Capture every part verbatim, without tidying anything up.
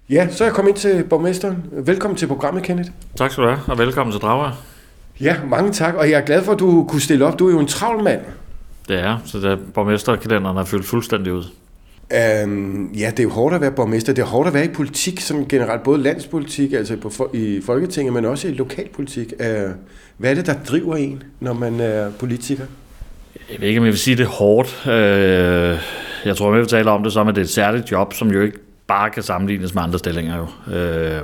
Ja, så er jeg kommet ind til borgmesteren. Velkommen til programmet, Kenneth. Tak skal du have, og velkommen til Dragør. Ja, mange tak, og jeg er glad for, at du kunne stille op. Du er jo en travl mand. Det er, så der borgmesterkalenderen er fyldt fuldstændig ud. Um, ja, det er jo hårdt at være borgmester. Det er hårdt at være i politik, sådan generelt, både landspolitik, altså på, i Folketinget, men også i lokalpolitik. Uh, hvad er det, der driver en, når man er politiker? Jeg ved ikke, om jeg vil sige, det er hårdt. Uh, jeg tror, jeg vil tale om det som, at det er et særligt job, som jo ikke bare kan sammenlignes med andre stillinger. Jo. Uh,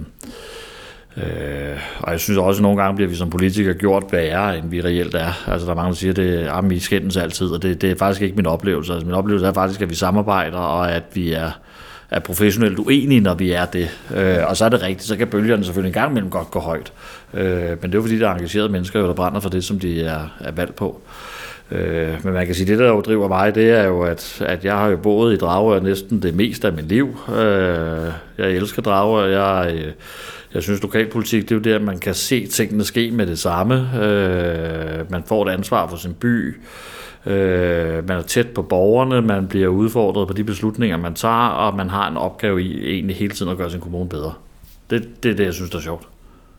uh, og jeg synes også, at nogle gange bliver vi som politikere gjort værre, end vi reelt er. Altså, der er mange, der siger, at det er, vi skændes altid, og det, det er faktisk ikke min oplevelse. Altså, min oplevelse er faktisk, at vi samarbejder, og at vi er, er professionelt uenige, når vi er det. Uh, og så er det rigtigt, så kan bølgerne selvfølgelig en gang imellem godt gå højt. Uh, men det er jo fordi, der er engagerede mennesker, der brænder for det, som de er, er valgt på. Øh, men man kan sige, det der jo driver mig, det er jo, at, at jeg har jo boet i Dragør næsten det meste af mit liv. Øh, jeg elsker Dragør. Jeg, øh, jeg synes, lokalpolitik, det er jo der, man kan se tingene ske med det samme. Øh, man får et ansvar for sin by. Øh, man er tæt på borgerne. Man bliver udfordret på de beslutninger, man tager, og man har en opgave i egentlig hele tiden at gøre sin kommune bedre. Det, det er det, jeg synes, der er sjovt.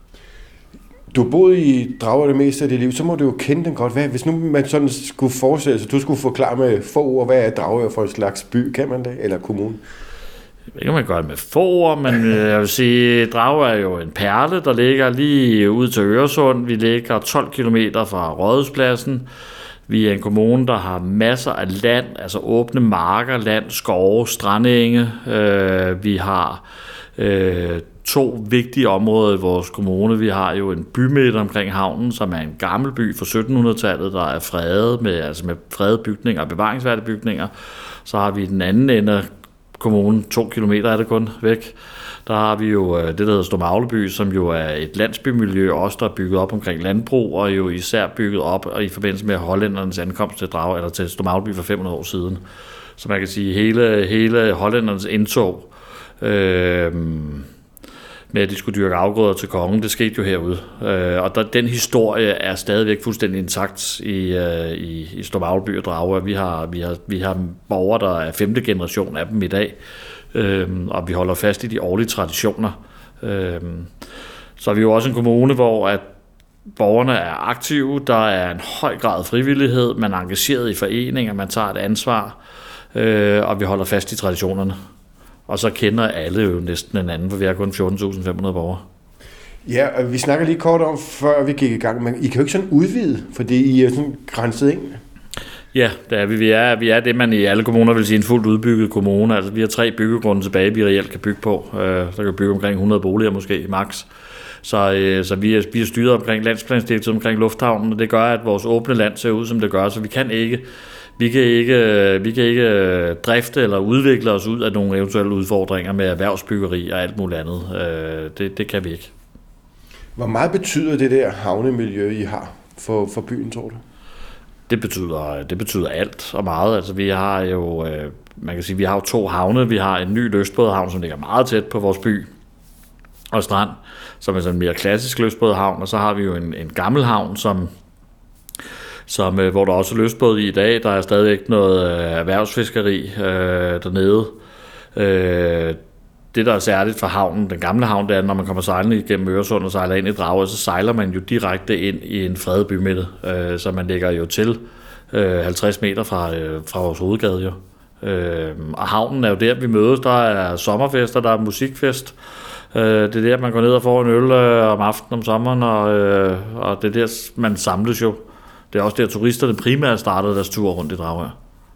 Du har boet i Dragør det meste af dit liv, så må du jo kende den godt. Hvad, hvis nu man sådan skulle forestille sig, du skulle forklare med få ord, hvad er Dragør for en slags by, kan man det? Eller kommune? Jeg ved ikke, om man gør det med få ord, men jeg vil sige, Dragør er jo en perle, der ligger lige ud til Øresund. Vi ligger tolv kilometer fra Rådhuspladsen. Vi er en kommune, der har masser af land, altså åbne marker, land, skove, strandenge. Øh, vi har øh, to vigtige områder i vores kommune. Vi har jo en bymidte omkring havnen, som er en gammel by fra syttenhundredetallet, der er fredet med, altså med fredede bygninger og bevaringsværdige bygninger. Så har vi den anden ende af kommunen, to kilometer er det kun væk. Der har vi jo det, der hedder Stormagleby, som jo er et landsbymiljø, også der er bygget op omkring landbrug, og jo især bygget op og i forbindelse med hollændernes ankomst til Dragør, eller til Stormagleby for fem hundrede år siden. Så man kan sige, hele, hele hollændernes indtog øh, med at de skulle dyrke afgrøder til kongen, det skete jo herude. Øh, og der, den historie er stadigvæk fuldstændig intakt i, øh, i, i Stormagleby og Dragør. Vi har, vi, har, vi har borgere, der er femte generation af dem i dag, øh, og vi holder fast i de årlige traditioner. Øh, så er vi jo også en kommune, hvor at borgerne er aktive, der er en høj grad af frivillighed, man er engageret i foreninger, man tager et ansvar, øh, og vi holder fast i traditionerne. Og så kender alle jo næsten hinanden, for vi er kun fjorten tusind fem hundrede borgere. Ja, og vi snakker lige kort om, før vi gik i gang, men I kan jo ikke sådan udvide, fordi I er sådan grænset ind. Ja, det er vi. Vi er, vi er det, man i alle kommuner vil sige en fuldt udbygget kommune. Altså, vi har tre byggegrunde tilbage, vi reelt kan bygge på. Der kan bygge omkring hundrede boliger måske, max. Så, så vi, er, vi er styret omkring landsplansdirektivet, omkring lufthavnen, og det gør, at vores åbne land ser ud, som det gør, så vi kan ikke Vi kan, ikke, vi kan ikke drifte eller udvikle os ud af nogle eventuelle udfordringer med erhvervsbyggeri og alt muligt andet. Det, det kan vi ikke. Hvor meget betyder det der havnemiljø, I har for, for byen, tror du? Det betyder, det betyder alt og meget. Altså, vi har jo, man kan sige, vi har jo to havne. Vi har en ny lystbådehavn, som ligger meget tæt på vores by og strand, som er sådan en mere klassisk lystbådehavn. Og så har vi jo en, en gammel havn, som Som, hvor der også er lystbåd i i dag. Der er stadigvæk noget øh, erhvervsfiskeri øh, dernede. Øh, det, der er særligt for havnen, den gamle havn, det er, når man kommer sejlende igennem Øresund og sejler ind i Dragør, så sejler man jo direkte ind i en fredet bymidte. Øh, så man ligger jo til øh, halvtreds meter fra, øh, fra vores hovedgade. Jo. Øh, og havnen er jo der, vi mødes. Der er sommerfester, der er musikfest. Øh, det er der, man går ned og får en øl øh, om aftenen om sommeren, og, øh, og det er der, man samles jo. Det er også der, turisterne primært startede deres tur rundt i Dragør.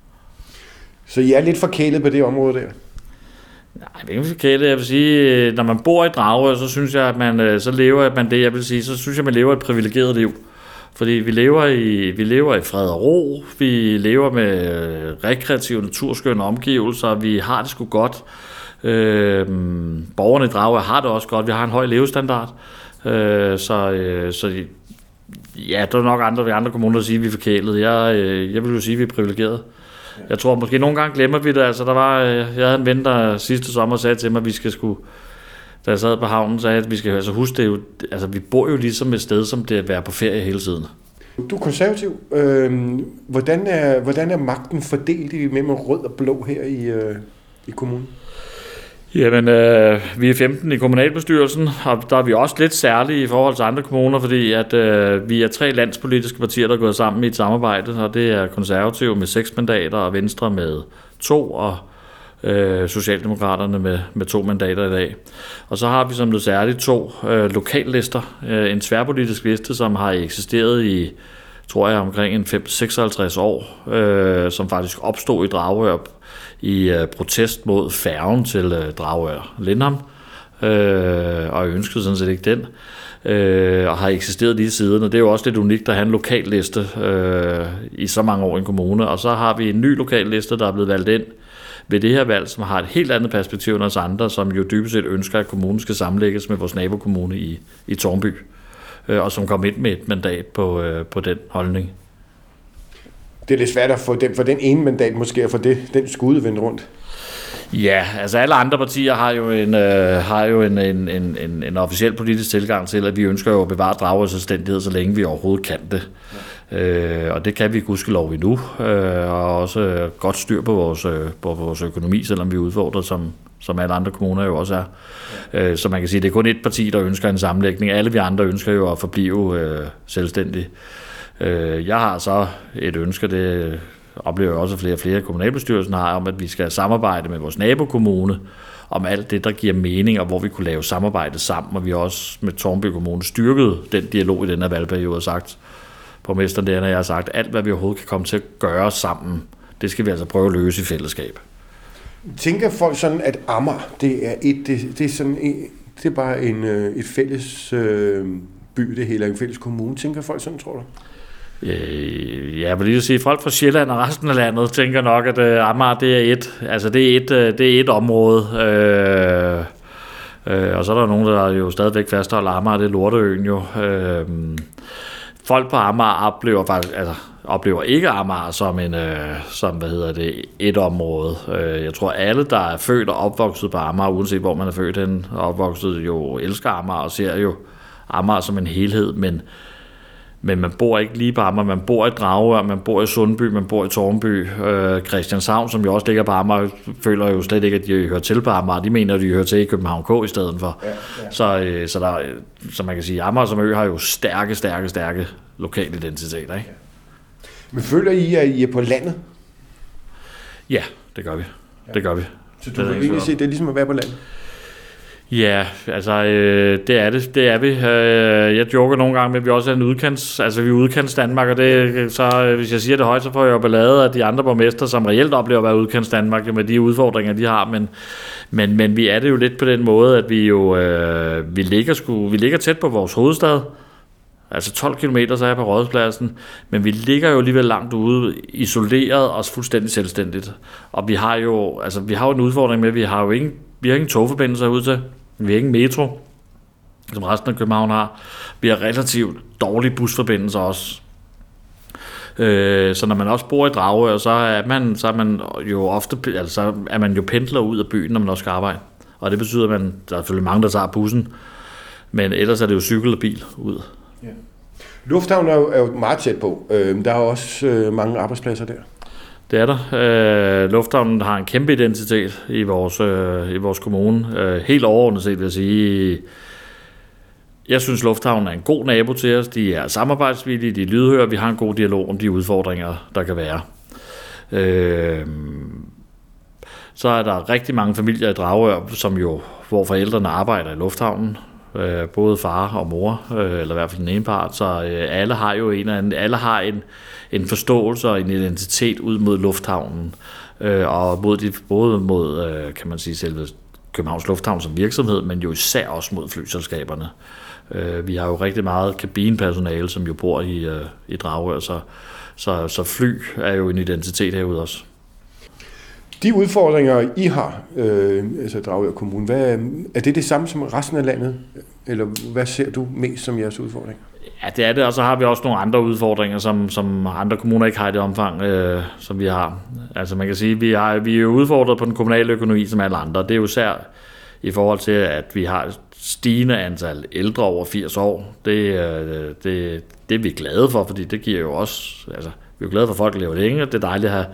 Så I er lidt forkælet på det område der? Nej, jeg er ikke forkælet. Jeg vil sige, når man bor i Dragør, så synes jeg, at man så lever man det, jeg vil sige, så synes jeg, man lever et privilegeret liv. Fordi vi lever i, vi lever i fred og ro, vi lever med rekreative, naturskønne omgivelser, vi har det sgu godt. Øh, borgerne i Dragør har det også godt, vi har en høj levestandard. Øh, så, øh, så ja, der er nok andre ved andre kommuner, der siger, at vi er forkælet. Jeg, jeg vil jo sige, at vi er privilegeret. Jeg tror, måske nogle gange glemmer vi det. Altså, der var, jeg havde en ven, der sidste sommer sagde til mig, at vi skal sgu, da jeg sad på havnen, sagde, at vi skal altså huske det jo, altså vi bor jo ligesom et sted, som det er at være på ferie hele tiden. Du er konservativ. Øh, hvordan, er, hvordan er magten fordelt mellem rød og blå her i, øh, i kommunen? Jamen, øh, vi er femten i kommunalbestyrelsen, og der er vi også lidt særlige i forhold til andre kommuner, fordi at øh, vi er tre landspolitiske partier, der er gået sammen i et samarbejde, og det er Konservative med seks mandater, og Venstre med to, og øh, Socialdemokraterne med, med to mandater i dag. Og så har vi som noget særligt to øh, lokallister, øh, en tværpolitisk liste, som har eksisteret i, tror jeg, omkring en fem til seksoghalvtreds år, øh, som faktisk opstod i Dragør i øh, protest mod færgen til øh, Dragør Lindholm, øh, og ønskede sådan set ikke den, øh, og har eksisteret lige siden, og det er jo også lidt unikt at have en lokalliste øh, i så mange år i en kommune, og så har vi en ny lokalliste, der er blevet valgt ind ved det her valg, som har et helt andet perspektiv end os andre, som jo dybest set ønsker, at kommunen skal sammenlægges med vores nabokommune i, i Tårnby, øh, og som kom ind med et mandat på, øh, på den holdning. Det er lidt svært at få den, for den ene mandat måske, at få det, den skude vendt rundt. Ja, altså alle andre partier har jo en, øh, har jo en, en, en, en, en officiel politisk tilgang til, at vi ønsker jo at bevare Dragørs selvstændighed, så længe vi overhovedet kan det. Ja. Øh, og det kan vi gudskelov endnu, øh, og også godt styr på vores, øh, på vores økonomi, selvom vi er udfordret, som, som alle andre kommuner jo også er. Ja. Øh, så man kan sige, at det er kun et parti, der ønsker en sammenlægning. Alle vi andre ønsker jo at forblive øh, selvstændige. Jeg har så et ønske, det oplever jeg også, at flere og flere kommunalbestyrelsen har, om at vi skal samarbejde med vores nabokommune om alt det, der giver mening, og hvor vi kunne lave samarbejde sammen, og vi har også med Tårnby Kommune styrket den dialog i den her valgperiode, og sagt, borgmesteren der, når jeg har sagt, alt hvad vi overhovedet kan komme til at gøre sammen, det skal vi altså prøve at løse i fællesskab. Tænker folk sådan, at Amager, det er et, det, det er sådan en, det er bare en, et fælles øh, by, det hele, en fælles kommune. Tænker folk sådan, tror du? Øh, ja, jeg vil lige sige, folk fra Sjælland og resten af landet tænker nok, at øh, Amager, det er et, altså det er et, øh, det er et område, øh, øh, og så er der nogen, der jo stadigvæk fastholder Amager, det er Lorteøen jo. Øh, folk på Amager oplever faktisk, altså oplever ikke Amager som en, øh, som hvad hedder det, et område. Øh, jeg tror alle, der er født og opvokset på Amager, uanset hvor man er født hen og opvokset, jo elsker Amager og ser jo Amager som en helhed, men Men man bor ikke lige på Amager, man bor i Dragør, man bor i Sundby, man bor i Tårnby. Øh, Christianshavn, som jo også ligger på Amager, føler jo slet ikke, at de hører til på Amager. De mener, at de hører til i København K i stedet for. Ja, ja. Så, øh, så, der, så man kan sige, at Amager som ø har jo stærke, stærke, stærke lokale identiteter. Ikke? Ja. Men føler I, at I er på landet? Ja, det gør vi. Ja. Det gør vi. Så du vil egentlig se, det er ligesom at være på landet? Ja, altså øh, det er det, det er vi. Øh, jeg joker nogle gange med, at vi også er en udkants, altså vi er udkants Danmark, og det, så øh, hvis jeg siger det højt, så får jeg jo ballade af de andre borgmester, som reelt oplever at være udkants Danmark, med de udfordringer, de har, men, men, men vi er det jo lidt på den måde, at vi jo øh, vi, ligger sku, vi ligger tæt på vores hovedstad, altså tolv kilometer, så er jeg på Rådhuspladsen, men vi ligger jo alligevel langt ude, isoleret og fuldstændig selvstændigt, og vi har jo, altså vi har jo en udfordring med, at vi har jo ingen, vi har ingen togforbindelser ud til. Vi har ikke metro, som resten af København har. Vi har relativt dårlige busforbindelser også. Øh, så når man også bor i Dragør, så er man, så er man jo ofte, altså er man jo pendler ud af byen, når man også skal arbejde. Og det betyder, at man, der er selvfølgelig mange, der tager bussen, men ellers er det jo cykel og bil ud. Ja. Lufthavn er jo, er jo meget tæt på. Øh, der er også øh, mange arbejdspladser der. Det er der. Øh, Lufthavnen har en kæmpe identitet i vores, øh, i vores kommune. Øh, helt overordnet set vil jeg sige, jeg synes Lufthavnen er en god nabo til os. De er samarbejdsvillige, de er lydhøre, vi har en god dialog om de udfordringer, der kan være. Øh, så er der rigtig mange familier i Dragør, som jo, hvor forældrene arbejder i Lufthavnen. Øh, både far og mor, øh, eller i hvert fald den ene part, så øh, alle har jo en eller anden, alle har en, en forståelse og en identitet ud mod lufthavnen, øh, og mod de, både mod, øh, kan man sige, selve Københavns Lufthavn som virksomhed, men jo især også mod flyselskaberne. Øh, vi har jo rigtig meget kabinepersonale, som jo bor i, øh, i Dragør, så, så, så fly er jo en identitet herude også. De udfordringer, I har, øh, altså Dragør Kommune, hvad, er det det samme som resten af landet? Eller hvad ser du mest som jeres udfordring? Ja, det er det, og så har vi også nogle andre udfordringer, som, som andre kommuner ikke har i det omfang, øh, som vi har. Altså man kan sige, vi er, vi er jo udfordret på den kommunale økonomi som alle andre. Det er jo især i forhold til, at vi har et stigende antal ældre over firs år. Det, øh, det, det er vi glade for, fordi det giver jo også, altså vi er jo glade for, at folk lever længe, det er dejligt at have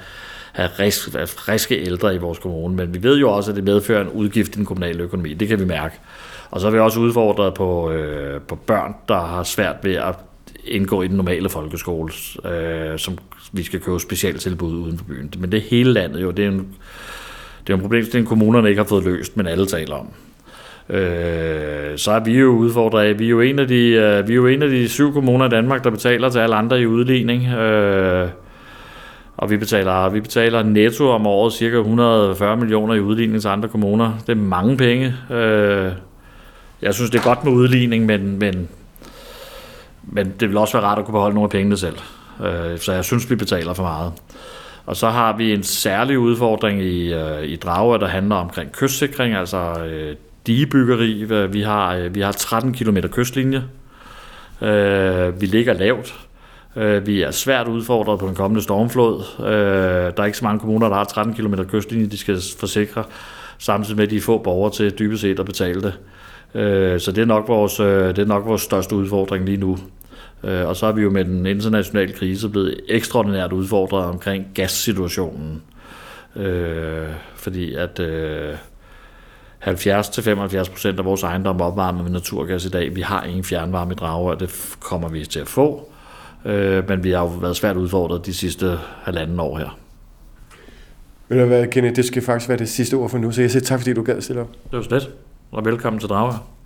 have friske, friske ældre i vores kommune, men vi ved jo også, at det medfører en udgift i den kommunale økonomi. Det kan vi mærke. Og så er vi også udfordret på, øh, på børn, der har svært ved at indgå i den normale folkeskole, øh, som vi skal købe specielt tilbud uden for byen. Men det er hele landet jo. Det er en, det er en problemstilling, kommunerne ikke har fået løst, men alle taler om. Øh, så er vi jo udfordret af, vi er jo en af de, øh, vi er jo en af de syv kommuner i Danmark, der betaler til alle andre i udligning. Øh, og vi betaler, vi betaler netto om året cirka et hundrede og fyrre millioner i udligning til andre kommuner. Det er mange penge. Øh, jeg synes, det er godt med udligning, men, men, men det vil også være rart at kunne beholde nogle af pengene selv. Øh, så jeg synes, vi betaler for meget. Og så har vi en særlig udfordring i, øh, i Dragør, der handler omkring kystsikring, altså øh, digebyggeri. Vi har, vi har tretten kilometer kystlinje. Vi ligger lavt. Vi er svært udfordret på en kommende stormflod. Der er ikke så mange kommuner, der har tretten kilometer kystlinje, de skal forsikre, samtidig med, at de få borgere til dybest set at betale det. Så det er nok vores, det er nok vores største udfordring lige nu. Og så er vi jo med den internationale krise blevet ekstraordinært udfordret omkring gassituationen. Fordi at halvfjerds til femoghalvfjerds procent af vores ejendom er opvarmet med naturgas i dag. Vi har ingen fjernvarme i Dragør, og det kommer vi til at få. Øh, men vi har jo været svært udfordret de sidste halvanden år her. Ved du hvad, Kenneth, det skal faktisk være det sidste ord for nu, så jeg siger tak, fordi du gad stille op. Det var slet, og velkommen til Dragør.